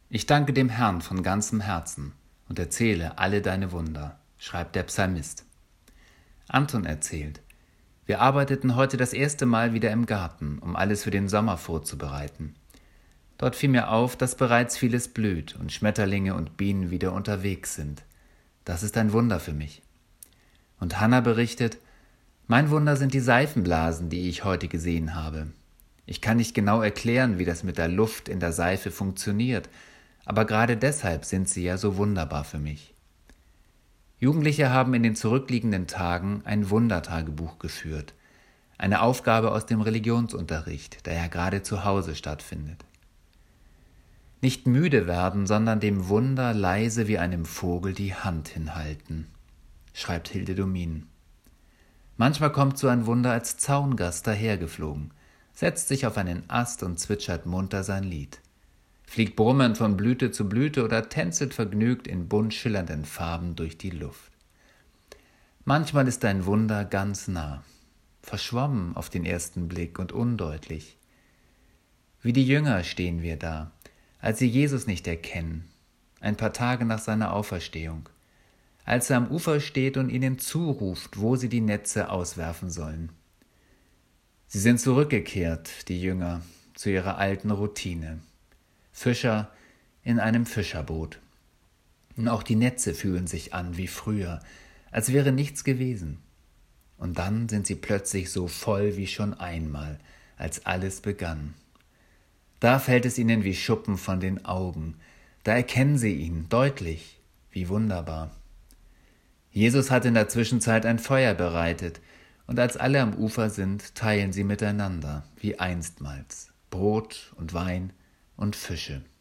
Ich danke dem Herrn von ganzem Herzen und erzähle alle deine Wunder, schreibt der Psalmist. Anton erzählt: Wir arbeiteten heute das erste Mal wieder im Garten, um alles für den Sommer vorzubereiten. Dort fiel mir auf, dass bereits vieles blüht und Schmetterlinge und Bienen wieder unterwegs sind. Das ist ein Wunder für mich. Und Hannah berichtet: Mein Wunder sind die Seifenblasen, die ich heute gesehen habe. Ich kann nicht genau erklären, wie das mit der Luft in der Seife funktioniert, aber gerade deshalb sind sie ja so wunderbar für mich. Jugendliche haben in den zurückliegenden Tagen ein Wundertagebuch geführt, eine Aufgabe aus dem Religionsunterricht, der ja gerade zu Hause stattfindet. Nicht müde werden, sondern dem Wunder leise wie einem Vogel die Hand hinhalten, schreibt Hilde Domin. Manchmal kommt so ein Wunder als Zaungast dahergeflogen, setzt sich auf einen Ast und zwitschert munter sein Lied, fliegt brummend von Blüte zu Blüte oder tänzelt vergnügt in bunt schillernden Farben durch die Luft. Manchmal ist ein Wunder ganz nah, verschwommen auf den ersten Blick und undeutlich. Wie die Jünger stehen wir da, als sie Jesus nicht erkennen, ein paar Tage nach seiner Auferstehung, als er am Ufer steht und ihnen zuruft, wo sie die Netze auswerfen sollen. Sie sind zurückgekehrt, die Jünger, zu ihrer alten Routine. Fischer in einem Fischerboot. Und auch die Netze fühlen sich an wie früher, als wäre nichts gewesen. Und dann sind sie plötzlich so voll wie schon einmal, als alles begann. Da fällt es ihnen wie Schuppen von den Augen, da erkennen sie ihn deutlich, wie wunderbar. Jesus hat in der Zwischenzeit ein Feuer bereitet, und als alle am Ufer sind, teilen sie miteinander, wie einstmals, Brot und Wein und Fische.